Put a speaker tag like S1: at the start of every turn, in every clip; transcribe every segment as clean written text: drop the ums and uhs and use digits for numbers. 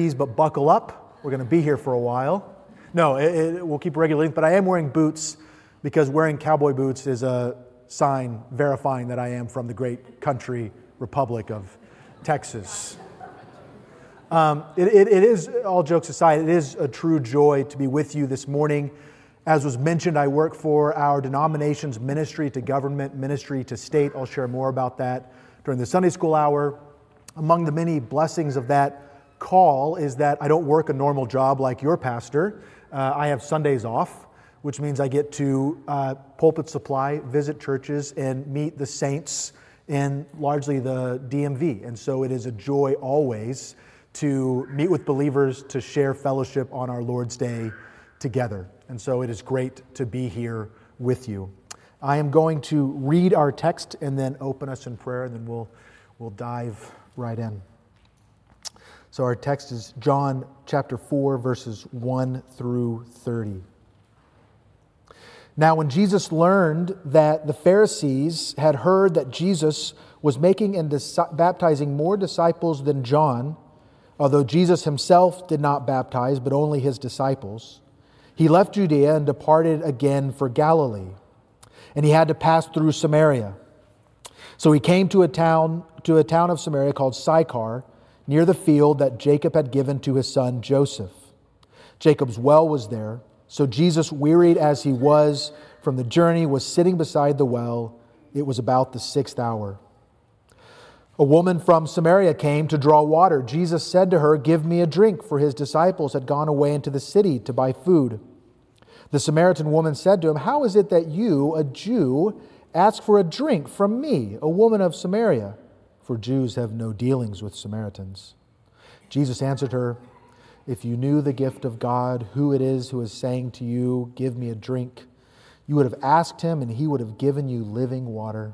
S1: knees, but buckle up. We're going to be here for a while. No, we'll keep regular length, but I am wearing boots because wearing cowboy boots is a sign verifying that I am from the great country republic of Texas. It is, all jokes aside, it is a true joy to be with you this morning. As was mentioned, I work for our denomination's ministry to government, ministry to state. I'll share more about that during the Sunday school hour. Among the many blessings of that call is that I don't work a normal job like your pastor. I have Sundays off, which means I get to pulpit supply, visit churches, and meet the saints in largely the DMV. And so it is a joy always to meet with believers, to share fellowship on our Lord's Day together. And so it is great to be here with you. I am going to read our text and then open us in prayer, and then we'll dive right in. So our text is John chapter 4, verses 1 through 30. Now when Jesus learned that the Pharisees had heard that Jesus was making and baptizing more disciples than John, although Jesus himself did not baptize, but only his disciples, he left Judea and departed again for Galilee. And he had to pass through Samaria. So he came to a town of Samaria called Sychar, near the field that Jacob had given to his son Joseph. Jacob's well was there. So Jesus, wearied as he was from the journey, was sitting beside the well. It was about the 6th hour. A woman from Samaria came to draw water. Jesus said to her, "Give me a drink," for his disciples had gone away into the city to buy food. The Samaritan woman said to him, "How is it that you, a Jew, ask for a drink from me, a woman of Samaria? For Jews have no dealings with Samaritans." Jesus answered her, "If you knew the gift of God, who it is who is saying to you, 'Give me a drink,' you would have asked him, and he would have given you living water."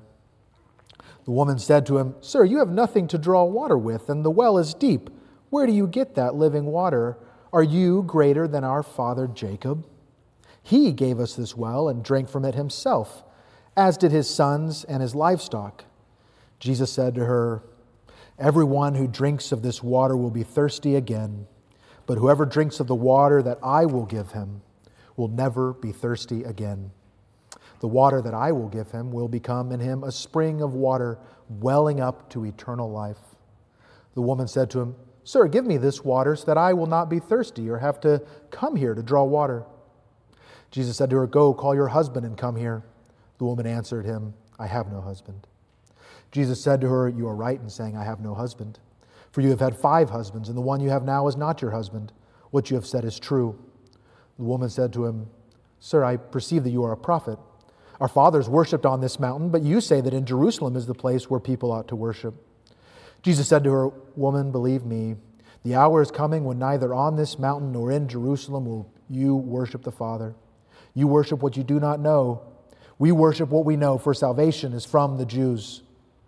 S1: The woman said to him, "Sir, you have nothing to draw water with, and the well is deep. Where do you get that living water? Are you greater than our father Jacob? He gave us this well and drank from it himself, as did his sons and his livestock." Jesus said to her, "Everyone who drinks of this water will be thirsty again, but whoever drinks of the water that I will give him will never be thirsty again. The water that I will give him will become in him a spring of water welling up to eternal life." The woman said to him, "Sir, give me this water so that I will not be thirsty or have to come here to draw water." Jesus said to her, "Go, call your husband and come here." The woman answered him, "I have no husband." Jesus said to her, "You are right in saying, 'I have no husband.' For you have had 5 husbands, and the one you have now is not your husband. What you have said is true." The woman said to him, "Sir, I perceive that you are a prophet. Our fathers worshipped on this mountain, but you say that in Jerusalem is the place where people ought to worship." Jesus said to her, "Woman, believe me, the hour is coming when neither on this mountain nor in Jerusalem will you worship the Father. You worship what you do not know. We worship what we know, for salvation is from the Jews.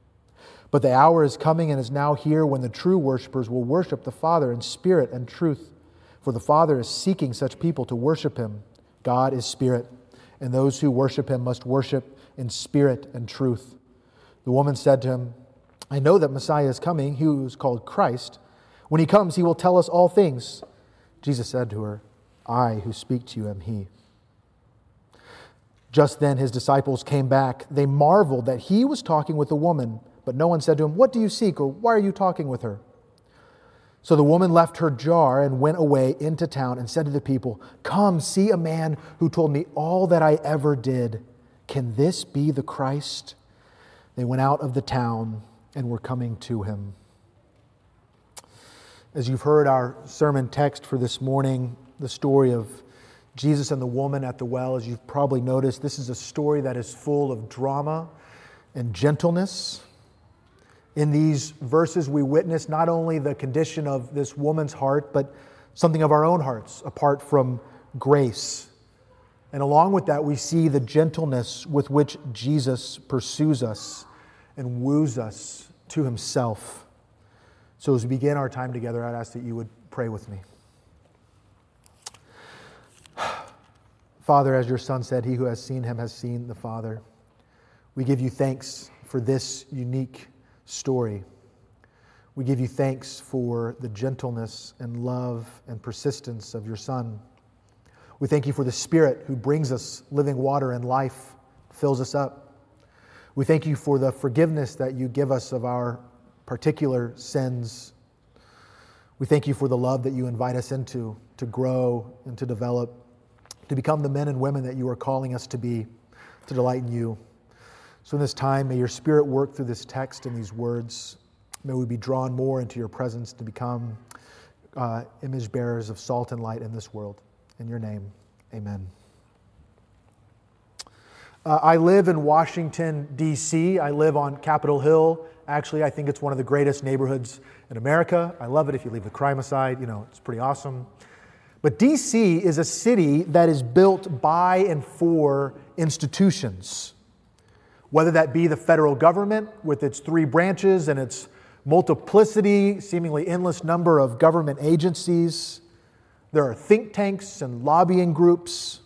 S1: But the hour is coming and is now here when the true worshipers will worship the Father in spirit and truth. For the Father is seeking such people to worship him. God is spirit, and those who worship him must worship in spirit and truth." The woman said to him, "I know that Messiah is coming, he who is called Christ. When he comes, he will tell us all things." Jesus said to her, "I who speak to you am he." Just then his disciples came back. They marveled that he was talking with a woman, but no one said to him, "What do you seek?" or "Why are you talking with her?" So the woman left her jar and went away into town and said to the people, "Come, see a man who told me all that I ever did. Can this be the Christ?" They went out of the town and were coming to him. As you've heard our sermon text for this morning, the story of Jesus and the woman at the well, as you've probably noticed, this is a story that is full of drama and gentleness. In these verses, we witness not only the condition of this woman's heart, but something of our own hearts apart from grace. And along with that, we see the gentleness with which Jesus pursues us and woos us to himself. So as we begin our time together, I'd ask that you would pray with me. Father, as your Son said, he who has seen him has seen the Father. We give you thanks for this unique story. We give you thanks for the gentleness and love and persistence of your Son. We thank you for the Spirit who brings us living water and life, fills us up. We thank you for the forgiveness that you give us of our particular sins. We thank you for the love that you invite us into, to grow and to develop, to become the men and women that you are calling us to be, to delight in you. So in this time, may your Spirit work through this text and these words. May we be drawn more into your presence to become image bearers of salt and light in this world. In your name, amen. I live in Washington, D.C. I live on Capitol Hill. Actually, I think it's one of the greatest neighborhoods in America. I love it if you leave the crime aside. It's pretty awesome. But D.C. is a city that is built by and for institutions, whether that be the federal government with its 3 branches and its multiplicity, seemingly endless number of government agencies. There are think tanks and lobbying groups.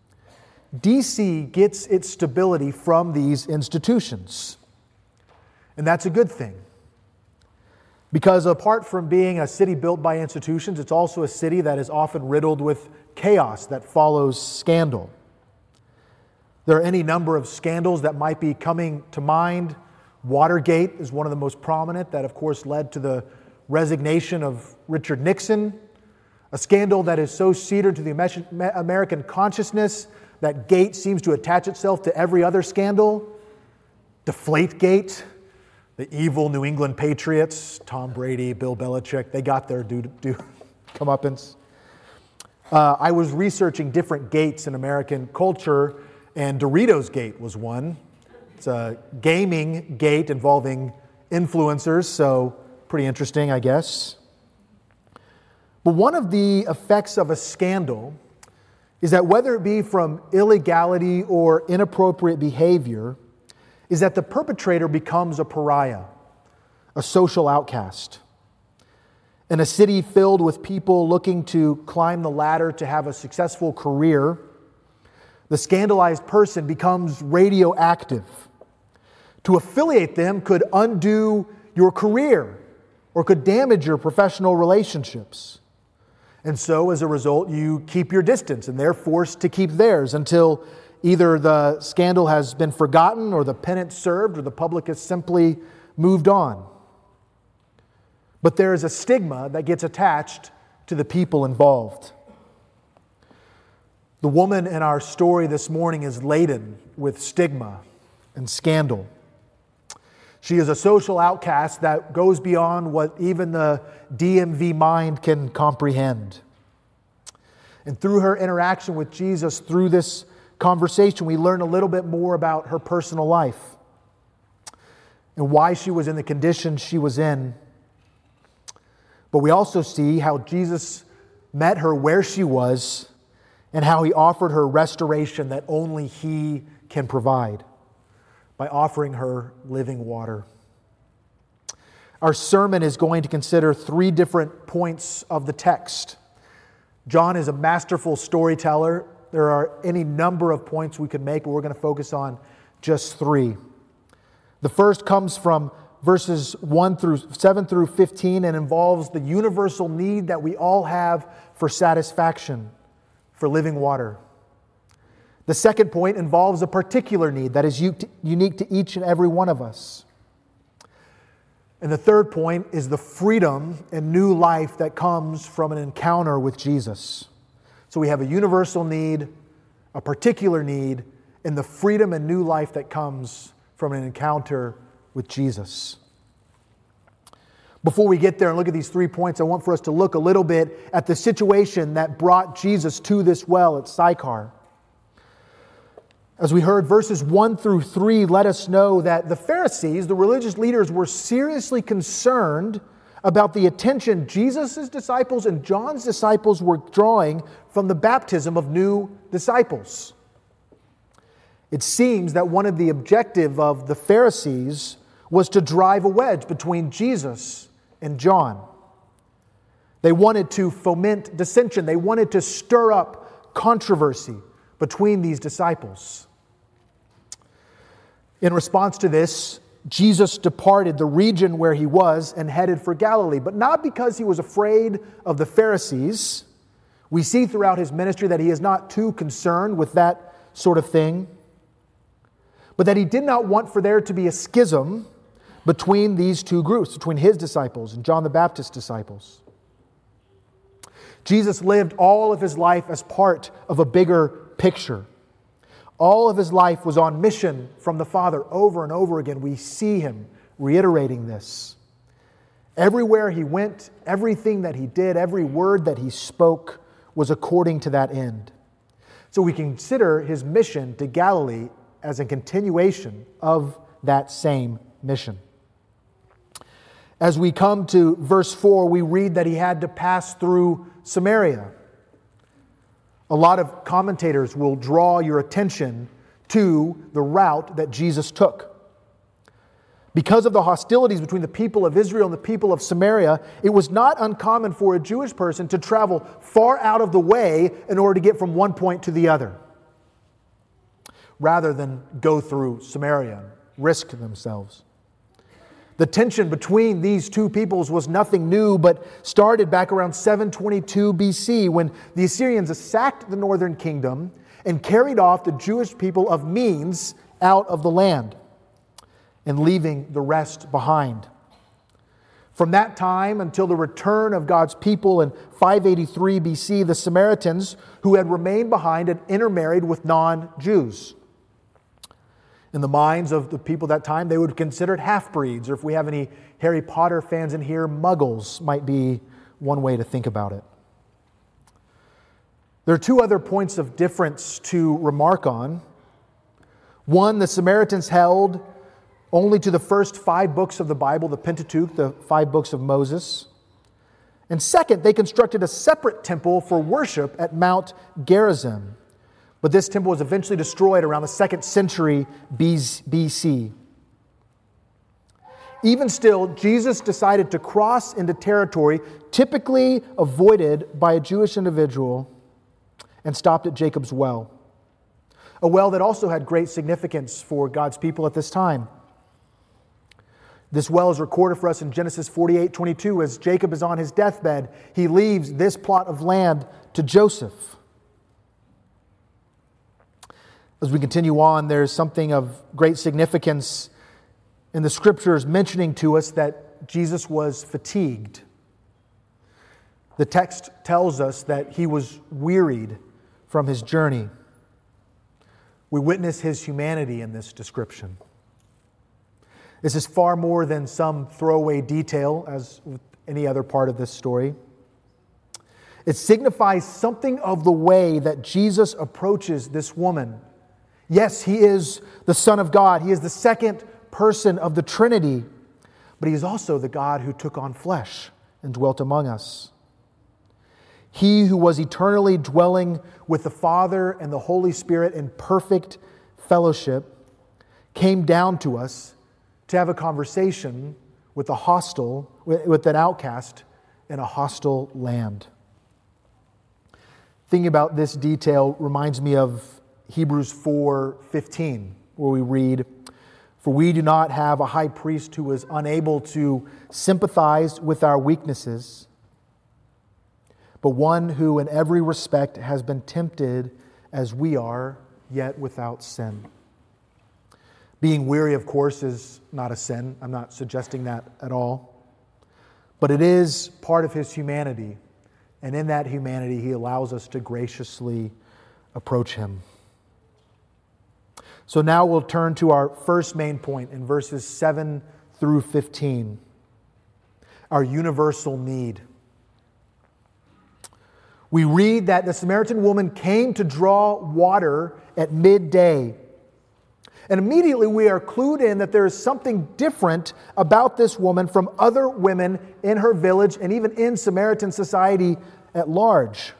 S1: D.C. gets its stability from these institutions. And that's a good thing. Because apart from being a city built by institutions, it's also a city that is often riddled with chaos that follows scandal. There are any number of scandals that might be coming to mind. Watergate is one of the most prominent that, of course, led to the resignation of Richard Nixon, a scandal that is so seared to the American consciousness that Gate seems to attach itself to every other scandal. Deflategate, the evil New England Patriots, Tom Brady, Bill Belichick, they got their due comeuppance. I was researching different gates in American culture, and Doritos Gate was one. It's a gaming gate involving influencers, so pretty interesting, I guess. But one of the effects of a scandal is that whether it be from illegality or inappropriate behavior, is that the perpetrator becomes a pariah, a social outcast. In a city filled with people looking to climb the ladder to have a successful career, the scandalized person becomes radioactive. To affiliate them could undo your career or could damage your professional relationships. And so, as a result, you keep your distance and they're forced to keep theirs until either the scandal has been forgotten or the penance served or the public has simply moved on. But there is a stigma that gets attached to the people involved. The woman in our story this morning is laden with stigma and scandal. She is a social outcast that goes beyond what even the DMV mind can comprehend. And through her interaction with Jesus, through this conversation, we learn a little bit more about her personal life and why she was in the condition she was in. But we also see how Jesus met her where she was and how He offered her restoration that only He can provide by offering her living water. Our sermon is going to consider 3 different points of the text. John is a masterful storyteller. There are any number of points we could make, but we're going to focus on just 3. The first comes from verses 7 through 15 and involves the universal need that we all have for satisfaction, for living water. The second point involves a particular need that is unique to each and every one of us. And the third point is the freedom and new life that comes from an encounter with Jesus. So we have a universal need, a particular need, and the freedom and new life that comes from an encounter with Jesus. Before we get there and look at these 3 points, I want for us to look a little bit at the situation that brought Jesus to this well at Sychar. As we heard, verses 1 through 3 let us know that the Pharisees, the religious leaders, were seriously concerned about the attention Jesus' disciples and John's disciples were drawing from the baptism of new disciples. It seems that one of the objectives of the Pharisees was to drive a wedge between Jesus and John. They wanted to foment dissension. They wanted to stir up controversy between these disciples. In response to this, Jesus departed the region where he was and headed for Galilee, but not because he was afraid of the Pharisees. We see throughout his ministry that he is not too concerned with that sort of thing, but that he did not want for there to be a schism between these two groups, between his disciples and John the Baptist's disciples. Jesus lived all of his life as part of a bigger picture. All of his life was on mission from the Father. Over and over again, we see him reiterating this. Everywhere he went, everything that he did, every word that he spoke was according to that end. So we consider his mission to Galilee as a continuation of that same mission. As we come to verse 4, we read that he had to pass through Samaria. A lot of commentators will draw your attention to the route that Jesus took. Because of the hostilities between the people of Israel and the people of Samaria, it was not uncommon for a Jewish person to travel far out of the way in order to get from one point to the other, rather than go through Samaria and risk themselves. The tension between these two peoples was nothing new, but started back around 722 BC when the Assyrians sacked the northern kingdom and carried off the Jewish people of Medes out of the land, and leaving the rest behind. From that time until the return of God's people in 583 BC, the Samaritans who had remained behind had intermarried with non-Jews. In the minds of the people at that time, they would be considered half-breeds, or if we have any Harry Potter fans in here, muggles might be one way to think about it. There are two other points of difference to remark on. One, the Samaritans held only to the first 5 books of the Bible, the Pentateuch, the 5 books of Moses. And second, they constructed a separate temple for worship at Mount Gerizim. But this temple was eventually destroyed around the 2nd century BC. Even still, Jesus decided to cross into territory typically avoided by a Jewish individual and stopped at Jacob's well, a well that also had great significance for God's people at this time. This well is recorded for us in Genesis 48:22. As Jacob is on his deathbed, he leaves this plot of land to Joseph. As we continue on, there's something of great significance in the Scriptures mentioning to us that Jesus was fatigued. The text tells us that he was wearied from his journey. We witness his humanity in this description. This is far more than some throwaway detail, as with any other part of this story. It signifies something of the way that Jesus approaches this woman. Yes, he is the Son of God. He is the second person of the Trinity. But he is also the God who took on flesh and dwelt among us. He who was eternally dwelling with the Father and the Holy Spirit in perfect fellowship came down to us to have a conversation with with an outcast in a hostile land. Thinking about this detail reminds me of Hebrews 4:15, where we read, "For we do not have a high priest who is unable to sympathize with our weaknesses, but one who in every respect has been tempted as we are, yet without sin." Being weary, of course, is not a sin. I'm not suggesting that at all. But it is part of his humanity. And in that humanity, he allows us to graciously approach him. So now we'll turn to our first main point in verses 7 through 15. Our universal need. We read that the Samaritan woman came to draw water at midday. And immediately we are clued in that there is something different about this woman from other women in her village and even in Samaritan society at large.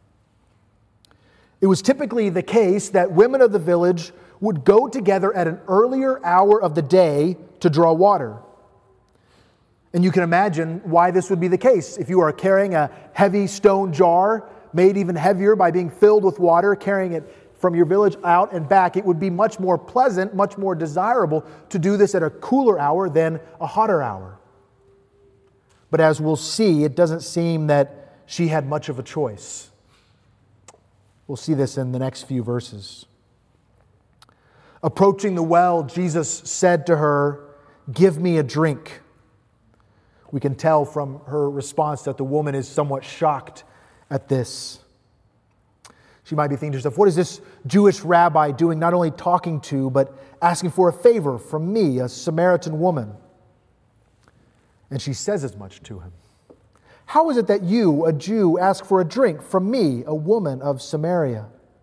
S1: It was typically the case that women of the village would go together at an earlier hour of the day to draw water. And you can imagine why this would be the case. If you are carrying a heavy stone jar, made even heavier by being filled with water, carrying it from your village out and back, it would be much more pleasant, much more desirable to do this at a cooler hour than a hotter hour. But as we'll see, it doesn't seem that she had much of a choice. We'll see this in the next few verses. Approaching the well, Jesus said to her, "Give me a drink." We can tell from her response that the woman is somewhat shocked at this. She might be thinking to herself, what is this Jewish rabbi doing, not only talking to, but asking for a favor from me, a Samaritan woman? And she says as much to him. How is it that you, a Jew, ask for a drink from me, a woman of Samaria?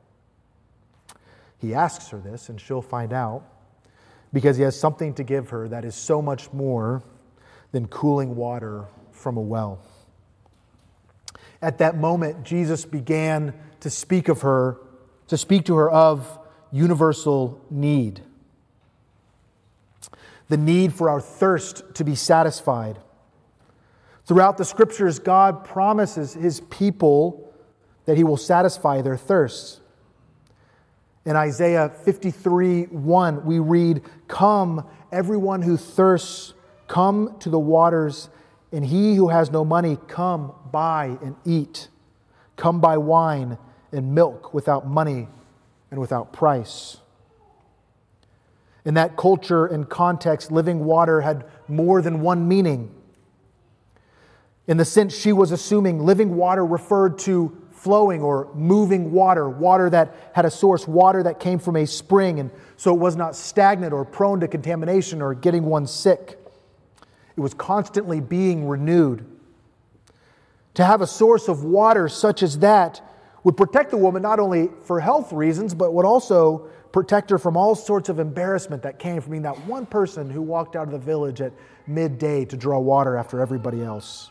S1: He asks her this, and she'll find out, because he has something to give her that is so much more than cooling water from a well. At that moment, Jesus began to speak to her of universal need. The need for our thirst to be satisfied. Throughout the Scriptures, God promises His people that He will satisfy their thirsts. In Isaiah 53:1, we read, "Come, everyone who thirsts, come to the waters, and he who has no money, come buy and eat. Come buy wine and milk without money and without price." In that culture and context, living water had more than one meaning. In the sense she was assuming, living water referred to flowing or moving water, water that had a source, water that came from a spring, and so it was not stagnant or prone to contamination or getting one sick. It was constantly being renewed. To have a source of water such as that would protect the woman not only for health reasons, but would also protect her from all sorts of embarrassment that came from being that one person who walked out of the village at midday to draw water after everybody else.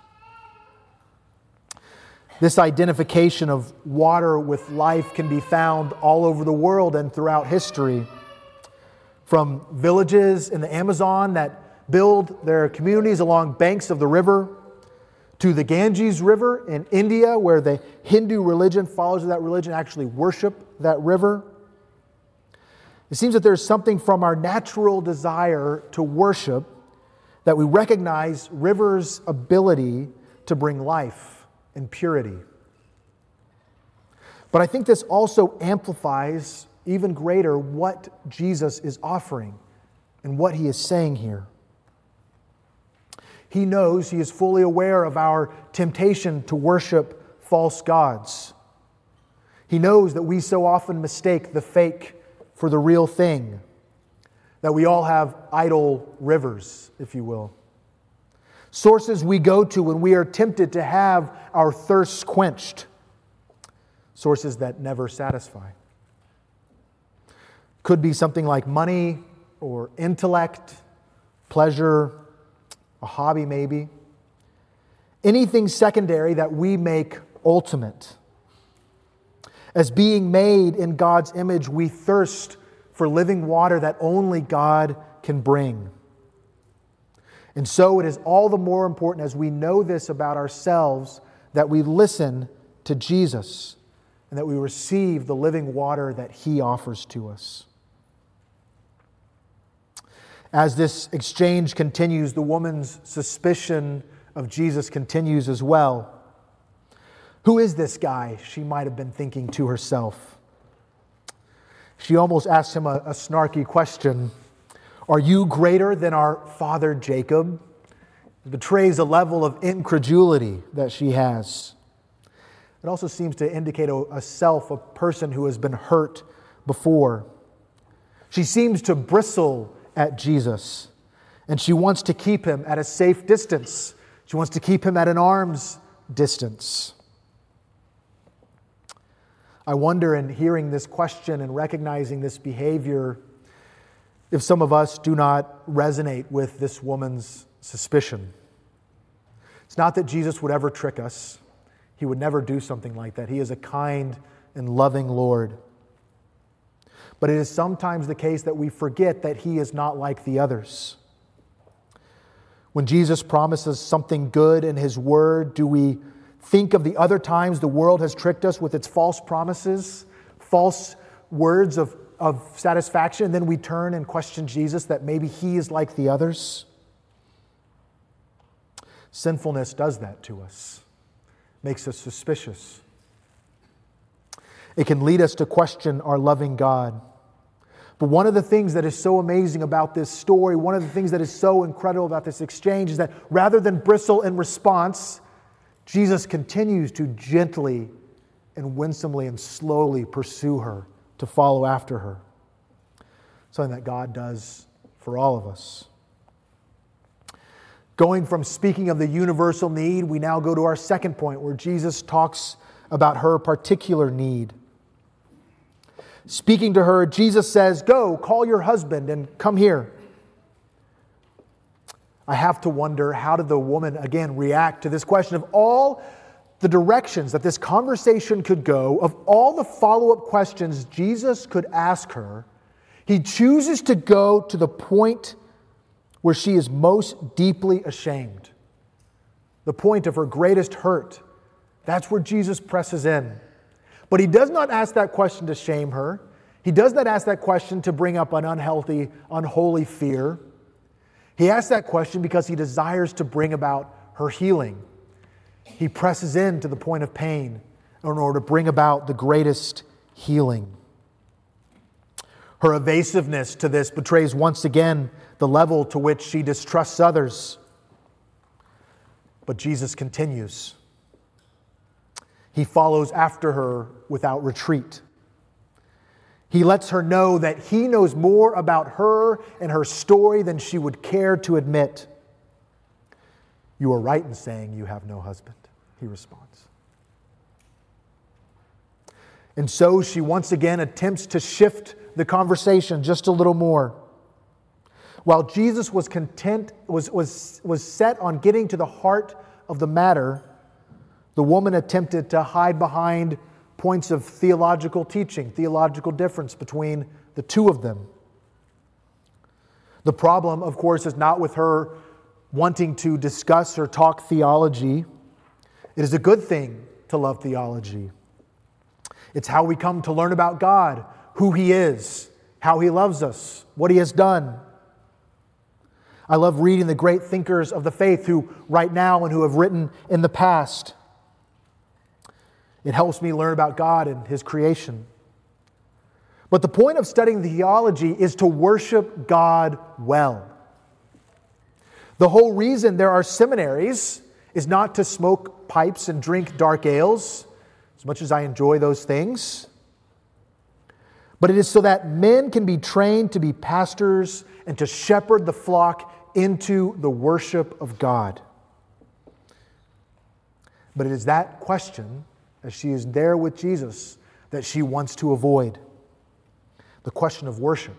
S1: This identification of water with life can be found all over the world and throughout history. From villages in the Amazon that build their communities along banks of the river, to the Ganges River in India, where the Hindu religion, followers of that religion, actually worship that river. It seems that there's something from our natural desire to worship that we recognize rivers' ability to bring life and purity. But I think this also amplifies even greater what Jesus is offering and what He is saying here. He knows, He is fully aware of our temptation to worship false gods. He knows that we so often mistake the fake for the real thing, that we all have idol rivers, if you will. Sources we go to when we are tempted to have our thirsts quenched. Sources that never satisfy. Could be something like money or intellect, pleasure, a hobby maybe. Anything secondary that we make ultimate. As being made in God's image, we thirst for living water that only God can bring. And so it is all the more important as we know this about ourselves that we listen to Jesus and that we receive the living water that He offers to us. As this exchange continues, the woman's suspicion of Jesus continues as well. Who is this guy? She might have been thinking to herself. She almost asked him a snarky question. Are you greater than our father Jacob? It betrays a level of incredulity that she has. It also seems to indicate a self, a person who has been hurt before. She seems to bristle at Jesus, and she wants to keep Him at a safe distance. She wants to keep Him at an arm's distance. I wonder, in hearing this question and recognizing this behavior, if some of us do not resonate with this woman's suspicion. It's not that Jesus would ever trick us. He would never do something like that. He is a kind and loving Lord. But it is sometimes the case that we forget that He is not like the others. When Jesus promises something good in His Word, do we think of the other times the world has tricked us with its false promises, false words of satisfaction, and then we turn and question Jesus that maybe he is like the others? Sinfulness does that to us, makes us suspicious. It can lead us to question our loving God. But one of the things that is so amazing about this story, one of the things that is so incredible about this exchange is that rather than bristle in response, Jesus continues to gently and winsomely and slowly pursue her, to follow after her. Something that God does for all of us. Going from speaking of the universal need, we now go to our second point where Jesus talks about her particular need. Speaking to her, Jesus says, "Go, call your husband and come here." I have to wonder, how did the woman again react to this question? Of all the directions that this conversation could go, of all the follow-up questions Jesus could ask her, he chooses to go to the point where she is most deeply ashamed. The point of her greatest hurt. That's where Jesus presses in. But he does not ask that question to shame her. He does not ask that question to bring up an unhealthy, unholy fear. He asks that question because he desires to bring about her healing. He presses in to the point of pain in order to bring about the greatest healing. Her evasiveness to this betrays once again the level to which she distrusts others. But Jesus continues. He follows after her without retreat. He lets her know that he knows more about her and her story than she would care to admit. "You are right in saying you have no husband," he responds. And so she once again attempts to shift the conversation just a little more. While Jesus was set on getting to the heart of the matter, the woman attempted to hide behind points of theological teaching, theological difference between the two of them. The problem, of course, is not with her wanting to discuss or talk theology. It is a good thing to love theology. It's how we come to learn about God, who He is, how He loves us, what He has done. I love reading the great thinkers of the faith who write now and who have written in the past. It helps me learn about God and His creation. But the point of studying theology is to worship God well. The whole reason there are seminaries is not to smoke pipes and drink dark ales, as much as I enjoy those things, but it is so that men can be trained to be pastors and to shepherd the flock into the worship of God. But it is that question, as she is there with Jesus, that she wants to avoid. The question of worship.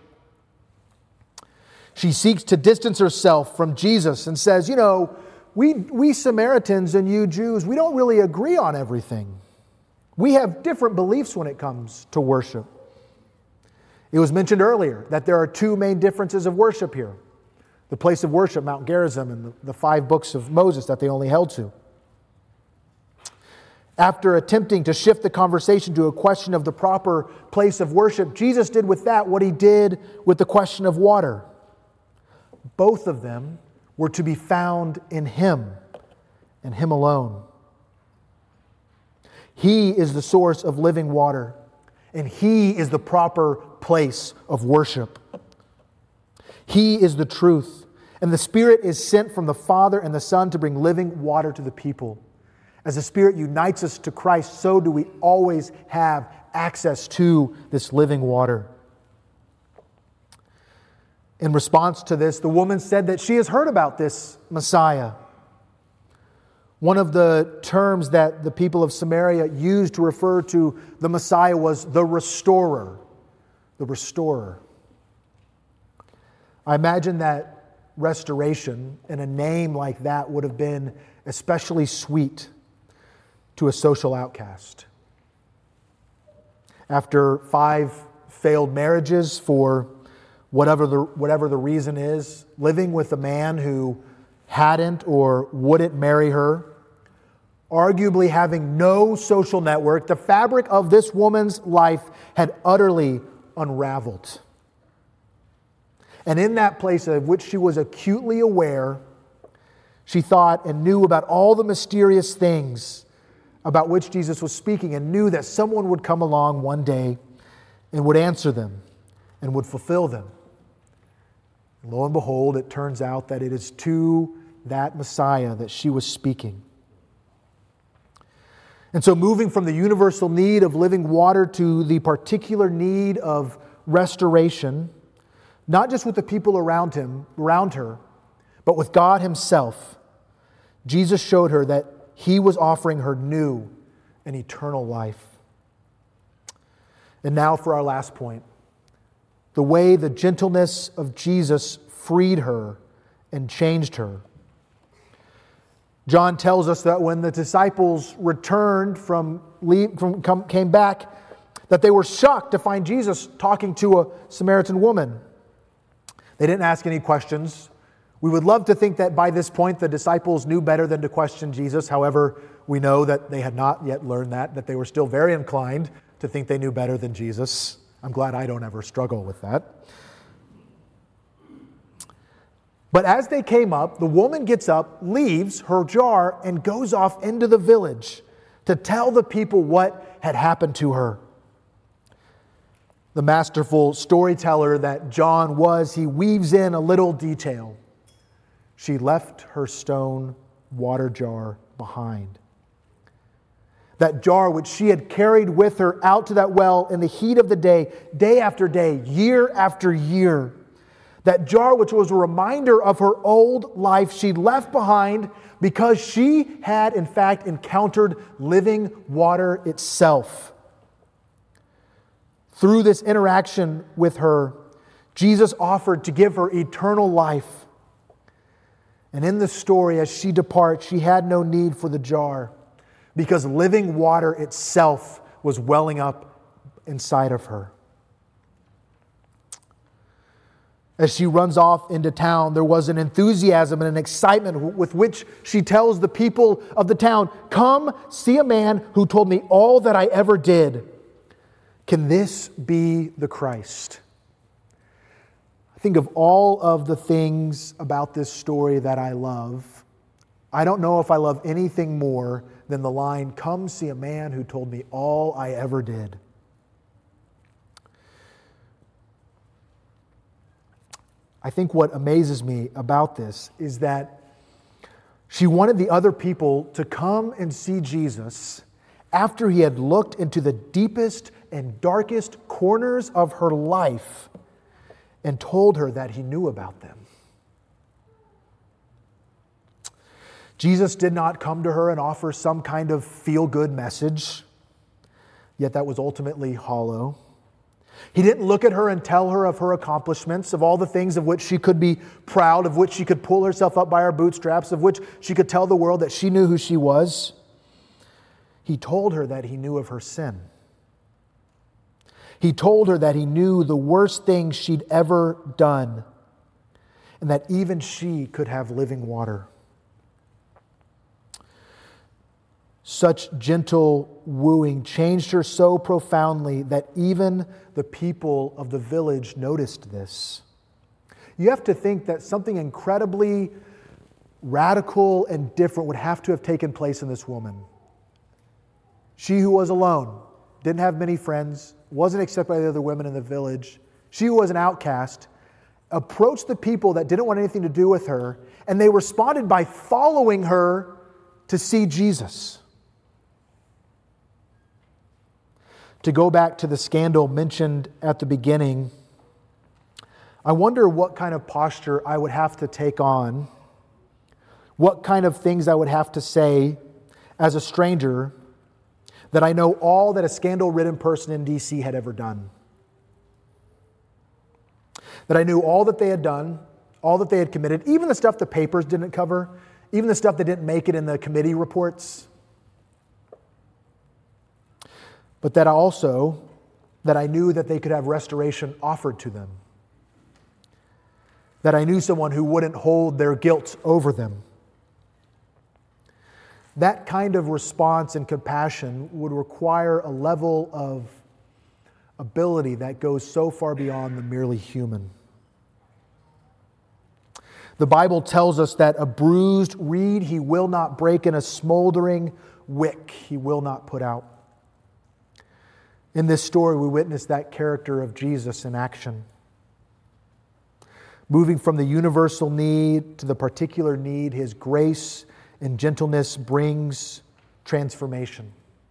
S1: She seeks to distance herself from Jesus and says, we Samaritans and you Jews, we don't really agree on everything. We have different beliefs when it comes to worship. It was mentioned earlier that there are two main differences of worship here. The place of worship, Mount Gerizim, and the 5 books of Moses that they only held to. After attempting to shift the conversation to a question of the proper place of worship, Jesus did with that what He did with the question of water. Both of them were to be found in Him and Him alone. He is the source of living water, and He is the proper place of worship. He is the truth, and the Spirit is sent from the Father and the Son to bring living water to the people. As the Spirit unites us to Christ, so do we always have access to this living water. In response to this, the woman said that she has heard about this Messiah. One of the terms that the people of Samaria used to refer to the Messiah was the restorer. The restorer. I imagine that restoration and a name like that would have been especially sweet to a social outcast. After 5 failed marriages, for whatever the reason is, living with a man who hadn't or wouldn't marry her, arguably having no social network, the fabric of this woman's life had utterly unraveled. And in that place of which she was acutely aware, she thought and knew about all the mysterious things about which Jesus was speaking, and knew that someone would come along one day and would answer them and would fulfill them. And lo and behold, it turns out that it is to that Messiah that she was speaking. And so moving from the universal need of living water to the particular need of restoration, not just with the people around her, but with God Himself, Jesus showed her that He was offering her new and eternal life. And now for our last point, the way the gentleness of Jesus freed her and changed her. John tells us that when the disciples returned came back, that they were shocked to find Jesus talking to a Samaritan woman. They didn't ask any questions. We would love to think that by this point the disciples knew better than to question Jesus. However, we know that they had not yet learned that they were still very inclined to think they knew better than Jesus. I'm glad I don't ever struggle with that. But as they came up, the woman gets up, leaves her jar, and goes off into the village to tell the people what had happened to her. The masterful storyteller that John was, he weaves in a little detail. She left her stone water jar behind. That jar which she had carried with her out to that well in the heat of the day after day, year after year. That jar which was a reminder of her old life she left behind because she had in fact encountered living water itself. Through this interaction with her, Jesus offered to give her eternal life. And in the story, as she departs, she had no need for the jar because living water itself was welling up inside of her. As she runs off into town, there was an enthusiasm and an excitement with which she tells the people of the town, "Come see a man who told me all that I ever did. Can this be the Christ?" I think of all of the things about this story that I love, I don't know if I love anything more than the line, "Come see a man who told me all I ever did." I think what amazes me about this is that she wanted the other people to come and see Jesus after He had looked into the deepest and darkest corners of her life and told her that He knew about them. Jesus did not come to her and offer some kind of feel-good message, yet that was ultimately hollow. He didn't look at her and tell her of her accomplishments, of all the things of which she could be proud, of which she could pull herself up by her bootstraps, of which she could tell the world that she knew who she was. He told her that He knew of her sin. He told her that He knew the worst thing she'd ever done, and that even she could have living water. Such gentle wooing changed her so profoundly that even the people of the village noticed this. You have to think that something incredibly radical and different would have to have taken place in this woman. She who was alone, didn't have many friends, wasn't accepted by the other women in the village. She who was an outcast, approached the people that didn't want anything to do with her, and they responded by following her to see Jesus. To go back to the scandal mentioned at the beginning, I wonder what kind of posture I would have to take on, what kind of things I would have to say as a stranger that I know all that a scandal-ridden person in D.C. had ever done. That I knew all that they had done, all that they had committed, even the stuff the papers didn't cover, even the stuff that didn't make it in the committee reports. But that I knew that they could have restoration offered to them. That I knew someone who wouldn't hold their guilt over them. that kind of response and compassion would require a level of ability that goes so far beyond the merely human. The Bible tells us that a bruised reed he will not break, and a smoldering wick he will not put out. In this story, we witness that character of Jesus in action. Moving from the universal need to the particular need, his grace and gentleness brings transformation.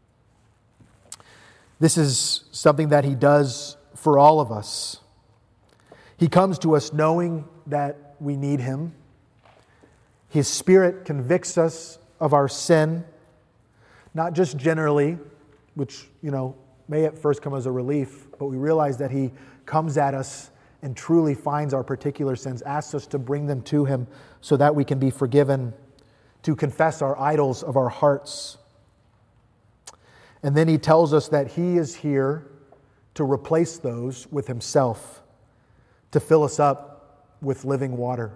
S1: This is something that he does for all of us. He comes to us knowing that we need him. His Spirit convicts us of our sin, not just generally, which, may at first come as a relief, but we realize that he comes at us and truly finds our particular sins, asks us to bring them to him so that we can be forgiven, to confess our idols of our hearts. And then he tells us that he is here to replace those with himself, to fill us up with living water.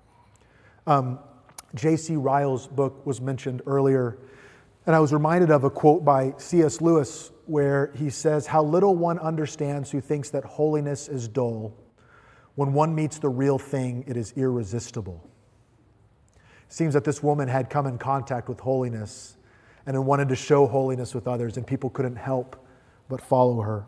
S1: J.C. Ryle's book was mentioned earlier, and I was reminded of a quote by C.S. Lewis where he says, "How little one understands who thinks that holiness is dull. When one meets the real thing, it is irresistible." It seems that this woman had come in contact with holiness and then wanted to show holiness with others, and people couldn't help but follow her.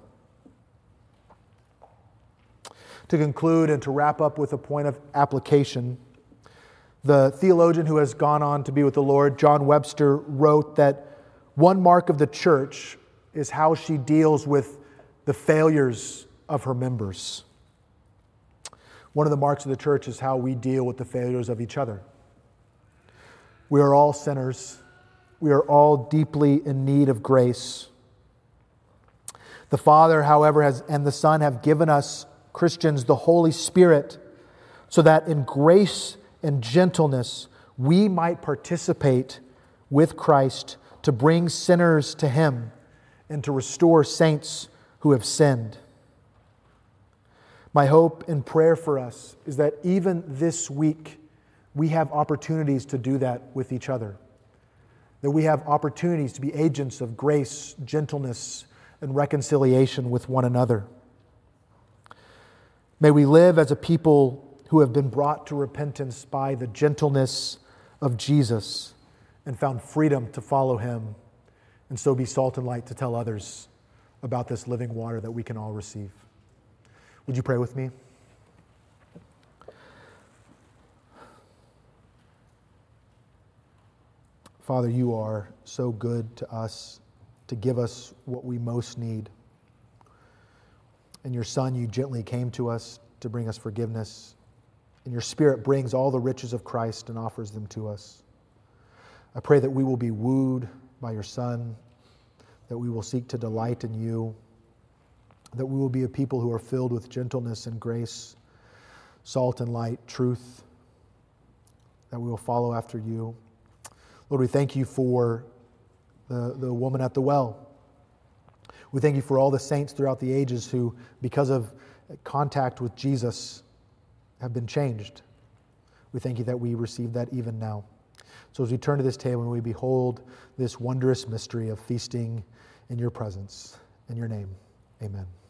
S1: To conclude and to wrap up with a point of application, the theologian who has gone on to be with the Lord, John Webster, wrote that one mark of the church is how she deals with the failures of her members. One of the marks of the church is how we deal with the failures of each other. We are all sinners. We are all deeply in need of grace. The Father, however, and the Son have given us, Christians, the Holy Spirit, so that in grace and gentleness we might participate with Christ to bring sinners to Him and to restore saints who have sinned. My hope and prayer for us is that even this week we have opportunities to do that with each other. That we have opportunities to be agents of grace, gentleness, and reconciliation with one another. May we live as a people who have been brought to repentance by the gentleness of Jesus and found freedom to follow Him, and so be salt and light to tell others about this living water that we can all receive. Would you pray with me? Father, you are so good to us to give us what we most need. In your Son, you gently came to us to bring us forgiveness. And your Spirit brings all the riches of Christ and offers them to us. I pray that we will be wooed by your Son, that we will seek to delight in you, that we will be a people who are filled with gentleness and grace, salt and light, truth, that we will follow after you. Lord, we thank you for the woman at the well. We thank you for all the saints throughout the ages who, because of contact with Jesus, have been changed. We thank you that we receive that even now. So as we turn to this table and we behold this wondrous mystery of feasting in your presence, in your name, amen.